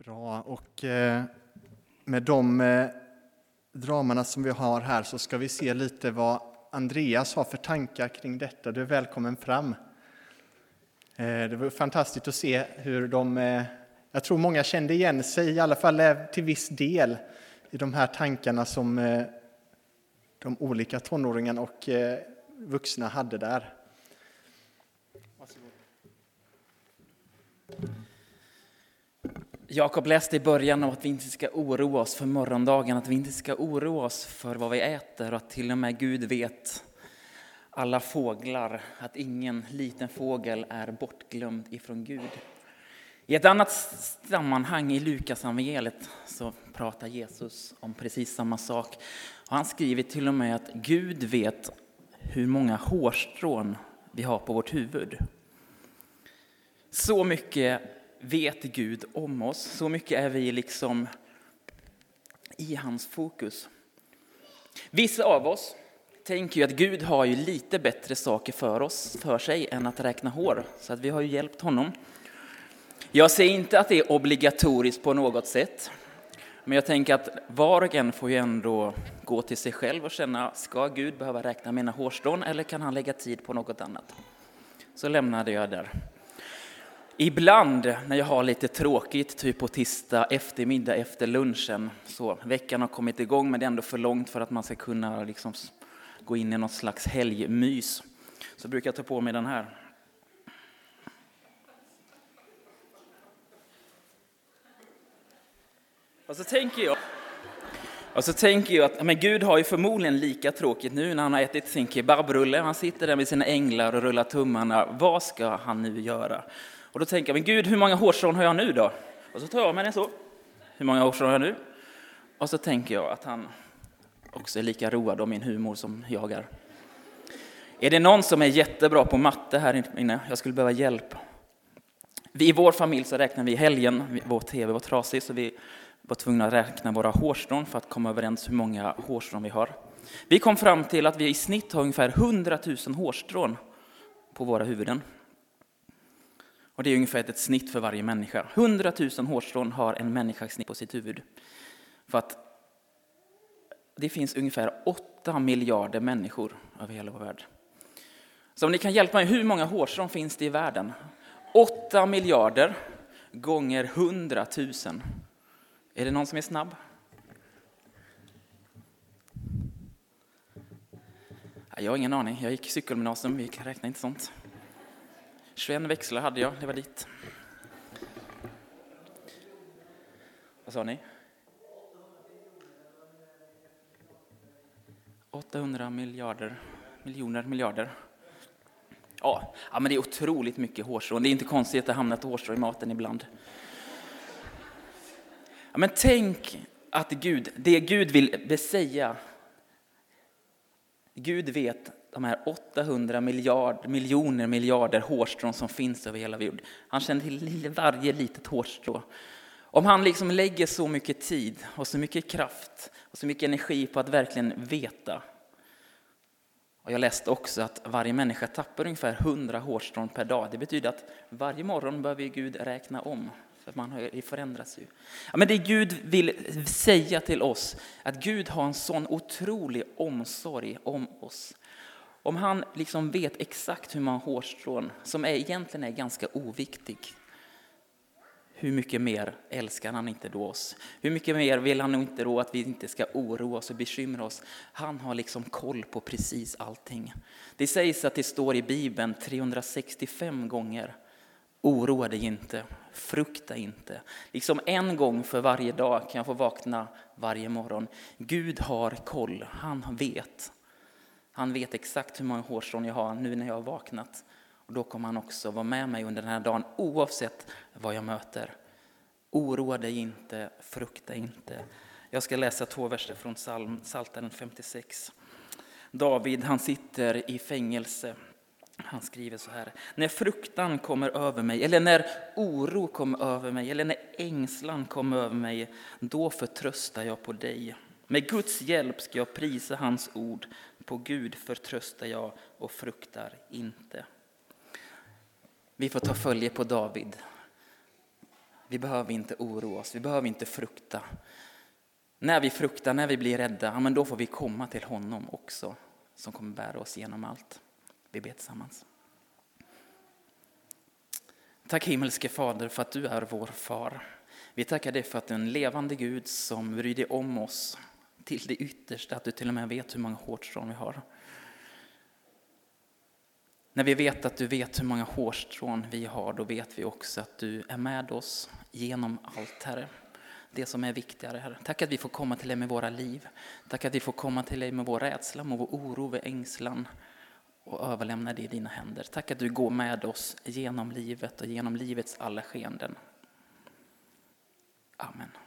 Bra, och med de dramarna som vi har här så ska vi se lite vad Andreas har för tankar kring detta. Du är välkommen fram. Det var fantastiskt att se hur jag tror många kände igen sig, i alla fall till viss del, i de här tankarna som de olika tonåringarna och vuxna hade där. Varsågod. Jakob läste i början om att vi inte ska oroa oss för morgondagen, att vi inte ska oroa oss för vad vi äter och att till och med Gud vet alla fåglar, att ingen liten fågel är bortglömd ifrån Gud. I ett annat sammanhang i Lukas evangeliet så pratar Jesus om precis samma sak. Och han skriver till och med att Gud vet hur många hårstrån vi har på vårt huvud. Så mycket vet Gud om oss, så mycket är vi liksom i hans fokus. Vissa av oss tänker ju att Gud har ju lite bättre saker för sig än att räkna hår, så att vi har ju hjälpt honom. Jag säger inte att det är obligatoriskt på något sätt, men jag tänker att var och en får ju ändå gå till sig själv och känna, ska Gud behöva räkna mina hårstrån eller kan han lägga tid på något annat? Så lämnade jag där. Ibland när jag har lite tråkigt, typ på tisdag eftermiddag efter lunchen, så veckan har kommit igång men det är ändå för långt för att man ska kunna liksom gå in i något slags helgmys, så brukar jag ta på mig den här. Och så tänker jag att men Gud har ju förmodligen lika tråkigt nu när han har ätit sin kebabrulle. Han sitter där med sina änglar och rullar tummarna. Vad ska han nu göra? Och då tänker jag, men Gud, hur många hårstrån har jag nu då? Och så tar jag med den så. Hur många hårstrån har jag nu? Och så tänker jag att han också är lika road av min humor som jag är. Är det någon som är jättebra på matte här inne? Jag skulle behöva hjälp. Vi i vår familj så räknar vi i helgen. Vår tv var trasig så vi var tvungna att räkna våra hårstrån för att komma överens hur många hårstrån vi har. Vi kom fram till att vi i snitt har ungefär 100 000 hårstrån på våra huvuden. Och det är ungefär ett snitt för varje människa. 100 000 hårstrån har en människa i snitt på sitt huvud. För att det finns ungefär 8 miljarder människor över hela vår värld. Så om ni kan hjälpa mig, hur många hårstrån finns det i världen? 8 miljarder gånger 100 000. Är det någon som är snabb? Jag har ingen aning. Jag gick cykelgymnasium, vi räknar inte sånt. 21 växlar hade jag, det var dit. Vad sa ni? 800 miljarder. Ja, men det är otroligt mycket hårstrån. Det är inte konstigt att det hamnar ett hårstrå i maten ibland. Ja, men tänk att det Gud vill säga. Gud vet de här 800 miljarder hårstrån som finns över hela jorden. Han känner till varje litet hårstrå. Om han liksom lägger så mycket tid och så mycket kraft och så mycket energi på att verkligen veta. Och jag läste också att varje människa tappar ungefär 100 hårstrån per dag. Det betyder att varje morgon behöver Gud räkna om. För man förändras ju. Ja, men det Gud vill säga till oss, att Gud har en sån otrolig omsorg om oss. Om han liksom vet exakt hur man hårstrån, som egentligen är ganska oviktig. Hur mycket mer älskar han inte då oss? Hur mycket mer vill han inte då att vi inte ska oroa oss och bekymra oss? Han har liksom koll på precis allting. Det sägs att det står i Bibeln 365 gånger. Oroa dig inte, frukta inte. Liksom en gång för varje dag kan jag få vakna varje morgon. Gud har koll, han vet. Han vet exakt hur många hårstrån jag har nu när jag har vaknat. Och då kommer han också vara med mig under den här dagen oavsett vad jag möter. Oroa dig inte, frukta inte. Jag ska läsa 2 verser från Psaltaren 56. David, han sitter i fängelse. Han skriver så här: när fruktan kommer över mig, eller när oro kommer över mig, eller när ängslan kommer över mig, då förtröstar jag på dig. Med Guds hjälp ska jag prisa hans ord. På Gud förtröstar jag och fruktar inte. Vi får ta följe på David. Vi behöver inte oroa oss, vi behöver inte frukta. När vi fruktar, när vi blir rädda, ja, men då får vi komma till honom också, som kommer bära oss genom allt. Vi ber tillsammans. Tack himmelske Fader för att du är vår far. Vi tackar dig för att du är en levande Gud som bryr dig om oss till det yttersta, att du till och med vet hur många hårstrån vi har. När vi vet att du vet hur många hårstrån vi har, då vet vi också att du är med oss genom allt, Herre. Det som är viktigare, Herre. Tack att vi får komma till dig med våra liv. Tack att vi får komma till dig med vår rädsla, med vår oro, med ängslan och överlämna det i dina händer. Tack att du går med oss genom livet och genom livets alla skeenden. Amen.